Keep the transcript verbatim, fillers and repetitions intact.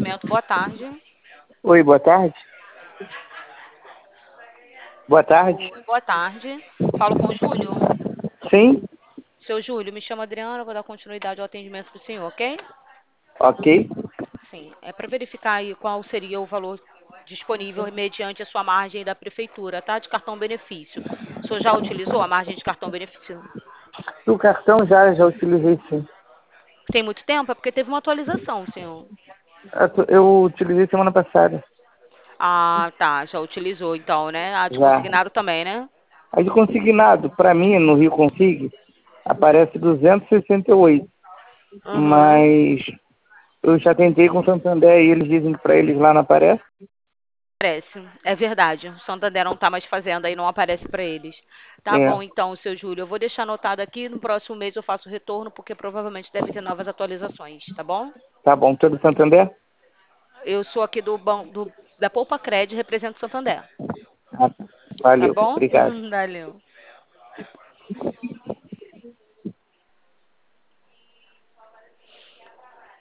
atendimento. Boa tarde. Oi, boa tarde. Boa tarde. Oi, boa tarde. Falo com o Júlio. Sim, Seu Júlio, me chamo Adriana, vou dar continuidade ao atendimento do senhor, ok? ok. Sim, é para verificar aí qual seria o valor disponível mediante a sua margem da prefeitura, tá? De cartão benefício. O senhor já utilizou a margem de cartão benefício? O cartão já, já utilizei sim. Tem muito tempo? É porque teve uma atualização, senhor. Eu eu utilizei semana passada. Ah, tá, já utilizou então, né? Ah, de Já. consignado também, né? Aí de consignado, para mim, no Rio Consig, aparece duzentos e sessenta e oito. Uhum. Mas eu já tentei com o Santander e eles dizem que para eles lá não aparece. Aparece, é verdade. O Santander não está mais fazendo, aí não aparece para eles. Tá É, bom, então, seu Júlio. Eu vou deixar anotado aqui. No próximo mês eu faço o retorno, porque provavelmente deve ter novas atualizações, tá bom? tá bom. Todo Santander? Eu sou aqui do, ban- do da Poupa Cred, represento o Santander. Ah, Tá valeu. bom? Obrigado. Valeu.